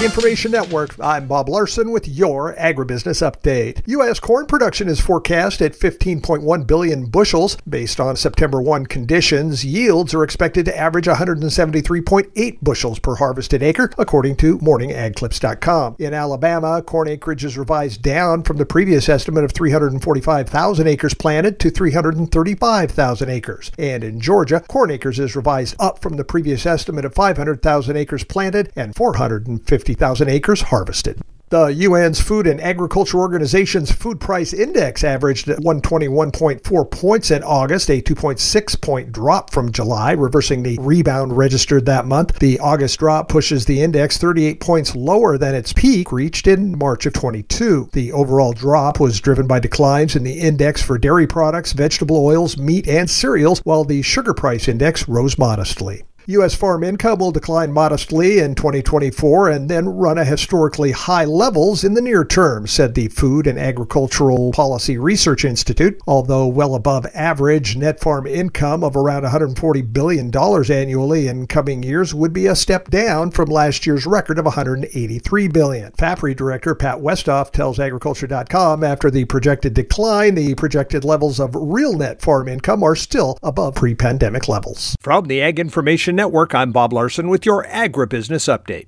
Ag Information Network, I'm Bob Larson with your Agribusiness Update. U.S. corn production is forecast at 15.1 billion bushels. Based on September 1 conditions, yields are expected to average 173.8 bushels per harvested acre, according to morningagclips.com. In Alabama, corn acreage is revised down from the previous estimate of 345,000 acres planted to 335,000 acres. And in Georgia, corn acres is revised up from the previous estimate of 500,000 acres planted and 450,000 acres harvested. The UN's Food and Agriculture Organization's Food Price Index averaged at 121.4 points in August, a 2.6-point drop from July, reversing the rebound registered that month. The August drop pushes the index 38 points lower than its peak reached in March of 22. The overall drop was driven by declines in the index for dairy products, vegetable oils, meat, and cereals, while the sugar price index rose modestly. U.S. farm income will decline modestly in 2024 and then run at historically high levels in the near term, said the Food and Agricultural Policy Research Institute. Although well above average, net farm income of around $140 billion annually in coming years would be a step down from last year's record of $183 billion. FAPRI Director Pat Westhoff tells Agriculture.com after the projected decline, the projected levels of real net farm income are still above pre-pandemic levels. From the Ag Information Network, I'm Bob Larson with your Agribusiness Update.